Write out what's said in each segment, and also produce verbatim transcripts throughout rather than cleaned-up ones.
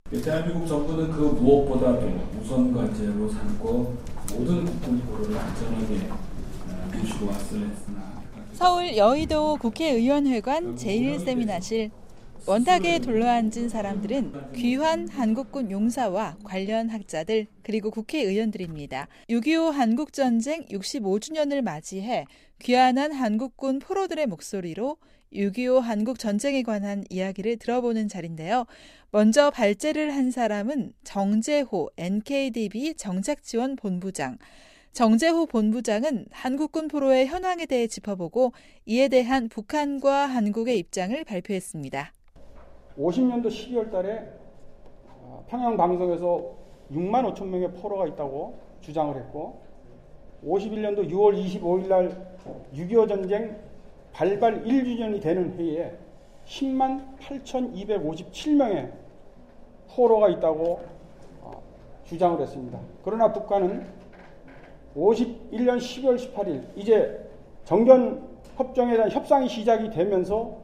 대한민국 정부는 그 무엇보다도 우선 과제로 삼고 모든 국군 포로를 안전하게 모시고 왔으려 했으나 서울 여의도 국회의원회관 제일 세미나실. 원탁에 둘러앉은 사람들은 귀환 한국군 용사와 관련 학자들 그리고 국회의원들입니다. 육이오 한국전쟁 육십오 주년을 맞이해 귀환한 한국군 포로들의 목소리로 육이오 한국전쟁에 관한 이야기를 들어보는 자리인데요. 먼저 발제를 한 사람은 정재호 엔케이디비 정책지원본부장. 정재호 본부장은 한국군 포로의 현황에 대해 짚어보고 이에 대한 북한과 한국의 입장을 발표했습니다. 오십 년도 십이월 달에 평양 방송에서 육만 오천 명의 포로가 있다고 주장을 했고, 오십일 년도 유월 이십오일 날 육이오 전쟁 발발 일 주년이 되는 해에 십만 팔천이백오십칠 명의 포로가 있다고 주장을 했습니다. 그러나 북한은 오십일 년 십이월 십팔일 이제 정전 협정에 대한 협상이 시작이 되면서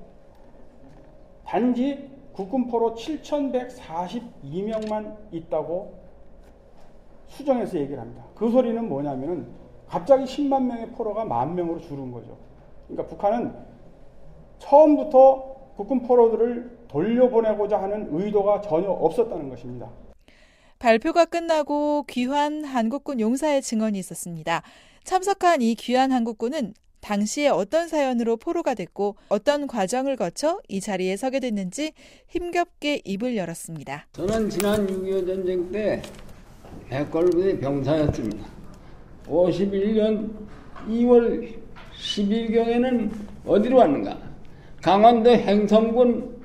단지 국군 포로 칠천백사십이 명만 있다고 수정해서 얘기를 합니다. 그 소리는 뭐냐면은 갑자기 십만 명의 포로가 만 명으로 줄은 거죠. 그러니까 북한은 처음부터 국군 포로들을 돌려보내고자 하는 의도가 전혀 없었다는 것입니다. 발표가 끝나고 귀환 한국군 용사의 증언이 있었습니다. 참석한 이 귀환 한국군은 당시에 어떤 사연으로 포로가 됐고 어떤 과정을 거쳐 이 자리에 서게 됐는지 힘겹게 입을 열었습니다. 저는 지난 육이오 전쟁 때 백골부대 병사였습니다. 오십일 년 이월 십일경에는 어디로 왔는가? 강원도 행성군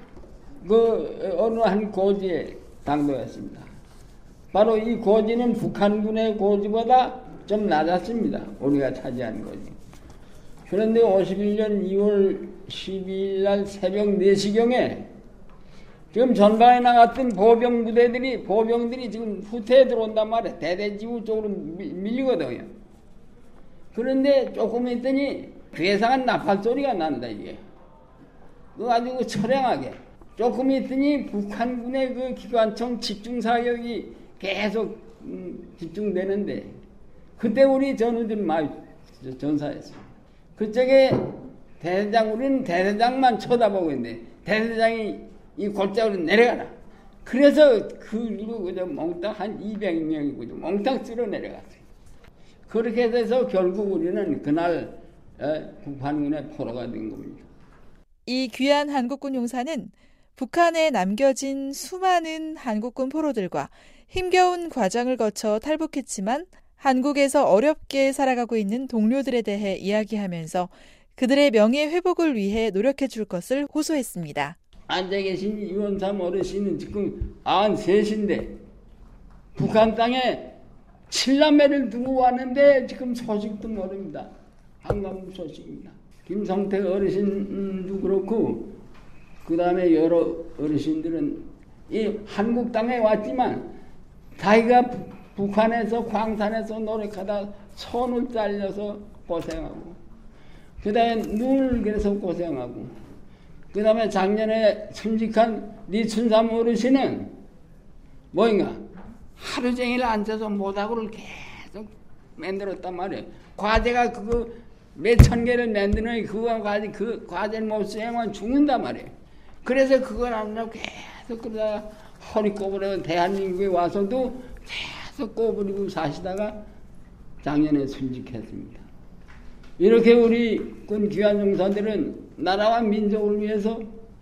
그 어느 한 고지에 당도했습니다. 바로 이 고지는 북한군의 고지보다 좀 낮았습니다. 우리가 차지한 고지. 그런데 오십일 년 이월 십이일 날 새벽 네 시경에 지금 전방에 나갔던 보병 부대들이, 보병들이 지금 후퇴에 들어온단 말이에요. 대대지구 쪽으로 밀리거든요. 그런데 조금 있더니 괴상한 나팔 소리가 난다, 이게. 그거 아주 처량하게. 조금 있더니 북한군의 그 기관총 집중사격이 계속 음, 집중되는데, 그때 우리 전우들이 많이 전사했어요. 그쪽에 대대장, 우리는 대대장만 쳐다보고 있는데 대대장이 이 골짜기로 내려가라. 그래서 그 위로 그저 몽땅 한 이백 명이 그저 몽땅 쓸어 내려갔어요. 그렇게 돼서 결국 우리는 그날 북한군의 포로가 된 겁니다. 이 귀한 한국군 용사는 북한에 남겨진 수많은 한국군 포로들과 힘겨운 과정을 거쳐 탈북했지만 한국에서 어렵게 살아가고 있는 동료들에 대해 이야기하면서 그들의 명예 회복을 위해 노력해 줄 것을 호소했습니다. 앉아 계신 이원삼 어르신은 지금 구십삼인데 북한 땅에 칠남매를 두고 왔는데 지금 소식도 모릅니다. 반가운 소식입니다. 김성태 어르신도 그렇고 그 다음에 여러 어르신들은 이 한국 땅에 왔지만 자기가 북한에서 광산에서 노력하다 손을 잘려서 고생하고 그 다음에 눈을 그래서 고생하고 그 다음에 작년에 순직한 리춘삼 어르신은 뭐인가 하루 종일 앉아서 모닥불을 계속 만들었단 말이에요. 과제가 그거 몇천 개를 만드는 그거 과제, 그 과제를 못 수행하면 죽는단 말이에요. 그래서 그걸 안 하고 계속 그러다가 허리 꼬부려 대한민국에 와서도 계속 꼬부리고 사시다가 작년에 순직했습니다. 이렇게 우리 군 귀한 용사들은 나라와 민족을 위해서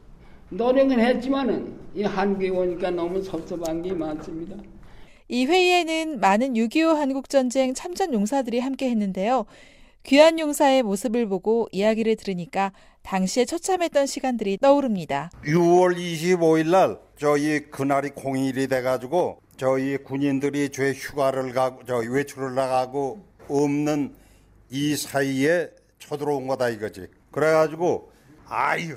노력은 했지만은 이 한국에 오니까 너무 섭섭한 게 많습니다. 이 회의에는 많은 육이오 한국전쟁 참전 용사들이 함께 했는데요. 귀한 용사의 모습을 보고 이야기를 들으니까 당시에 처참했던 시간들이 떠오릅니다. 유월 이십오일 날 저희 그날이 공휴일이 돼가지고 저희 군인들이 죄 휴가를 가고 저 외출을 나가고 없는 이 사이에 쳐들어온 거다 이거지. 그래가지고 아유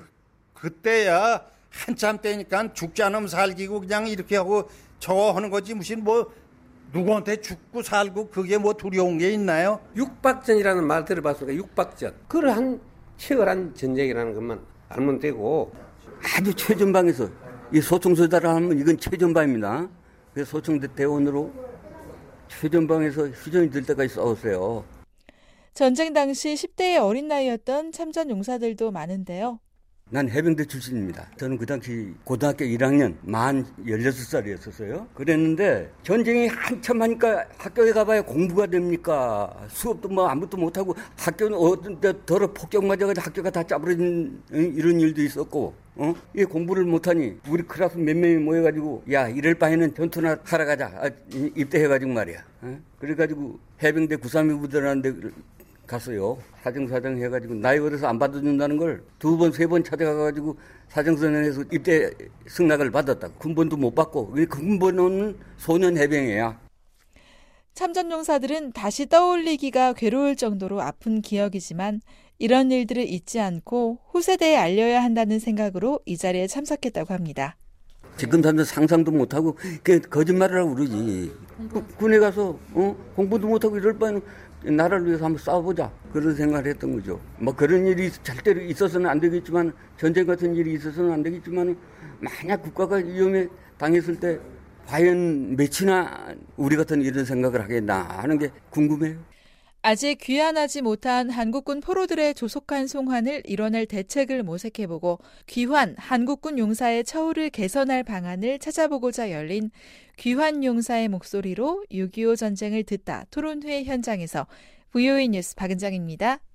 그때야 한참 때니까 죽지 않으면 살기고 그냥 이렇게 하고 저거 하는 거지 무슨 뭐 누구한테 죽고 살고 그게 뭐 두려운 게 있나요? 육박전이라는 말 들어봤습니까? 육박전. 그러한 치열한 전쟁이라는 것만 알면 되고 아주 최전방에서 이 소총소다를 하면 이건 최전방입니다. 그래서 소총대원으로 최전방에서 휴전이 될 때까지 싸웠어요. 전쟁 당시 십 대의 어린 나이였던 참전 용사들도 많은데요. 난 해병대 출신입니다. 저는 그 당시 고등학교 일 학년 만 열여섯 살이었었어요. 그랬는데 전쟁이 한참 하니까 학교에 가봐야 공부가 됩니까? 수업도 뭐 아무것도 못하고 학교는 어떤 데 더러 폭격 맞아가지고 학교가 다 짜버린 이런 일도 있었고, 어? 이 공부를 못하니 우리 클래스 몇 명이 모여가지고 야 이럴 바에는 전투나 하러 가자. 아, 입대해가지고 말이야. 어? 그래가지고 해병대 구삼이 부대라는 데 갔어요. 사정사정 해가지고 나이 어려서 안 받아준다는 걸 두 번, 세 번 찾아가가지고 사정선언에서 입대 승낙을 받았다고. 군번도 못 받고. 군번은 소년 해병이야. 참전용사들은 다시 떠올리기가 괴로울 정도로 아픈 기억이지만 이런 일들을 잊지 않고 후세대에 알려야 한다는 생각으로 이 자리에 참석했다고 합니다. 지금 사람들 상상도 못하고 거짓말을 하고 그러지. 군에 가서 어? 공부도 못하고 이럴 바에는 나라를 위해서 한번 싸워보자. 그런 생각을 했던 거죠. 뭐 그런 일이 절대로 있어서는 안 되겠지만, 전쟁 같은 일이 있어서는 안 되겠지만, 만약 국가가 위험에 당했을 때 과연 몇이나 우리 같은 이런 생각을 하겠나 하는 게 궁금해요. 아직 귀환하지 못한 한국군 포로들의 조속한 송환을 이뤄낼 대책을 모색해보고 귀환 한국군 용사의 처우를 개선할 방안을 찾아보고자 열린 귀환 용사의 목소리로 육이오 전쟁을 듣다 토론회 현장에서 브이오에이 뉴스 박은정입니다.